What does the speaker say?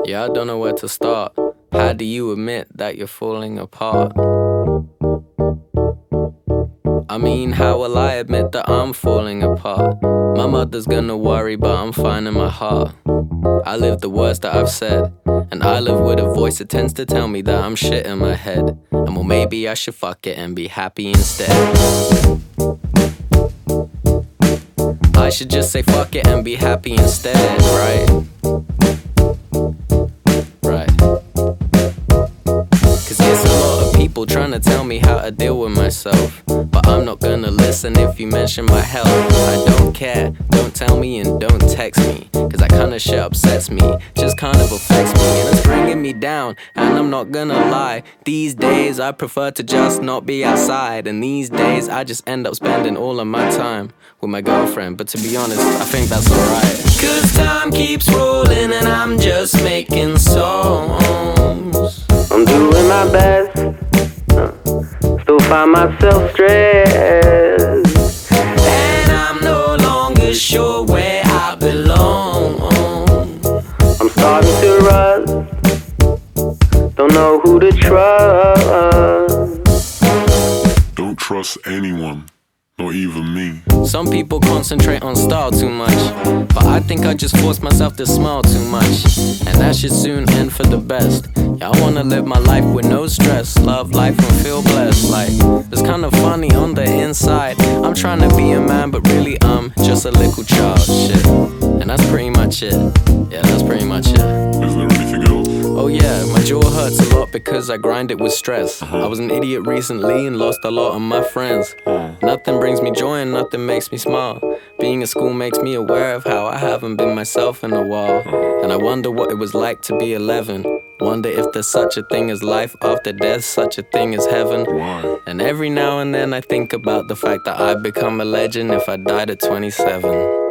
Yeah, I don't know where to start. How do you admit that you're falling apart? I mean, how will I admit that I'm falling apart? My mother's gonna worry, but I'm fine in my heart. I live the words that I've said, and I live with a voice that tends to tell me that I'm shit in my head. And well, maybe I should fuck it and be happy instead. I should just say fuck it and be happy instead, right? Right. Cause there's a lot of people trying to tell me how to deal with myself, but I'm not gonna listen if you mention my health. I don't care, don't tell me and don't text me, cause that kinda shit upsets me, just kind of affects me, and it's bringing me down. And I'm not gonna lie, these days I prefer to just not be outside, and these days I just end up spending all of my time with my girlfriend. But to be honest, I think that's alright, cause time keeps rolling and I'm just making songs. I'm doing my best, still find myself stressed, and I'm no longer sure where I belong. I'm starting to rust, don't know who to trust. Don't trust anyone, not even me. Some people concentrate on style too much, but I think I just forced myself to smile too much, and that should soon end for the best. Yeah, I wanna live my life with no stress, love life and feel blessed. Like, it's kind of funny on the inside, I'm trying to be a man, but really I'm just a little child. Shit, and that's pretty much it. Yeah, that's pretty much it. Is there anything else? Oh yeah, my jaw hurts a lot because I grind it with stress. I was an idiot recently and lost a lot of my friends. Nothing brings me joy and nothing makes me smile. Being at school makes me aware of how I haven't been myself in a while. And I wonder what it was like to be 11. Wonder if there's such a thing as life after death, such a thing as heaven. Why? And every now and then I think about the fact that I'd become a legend if I died at 27.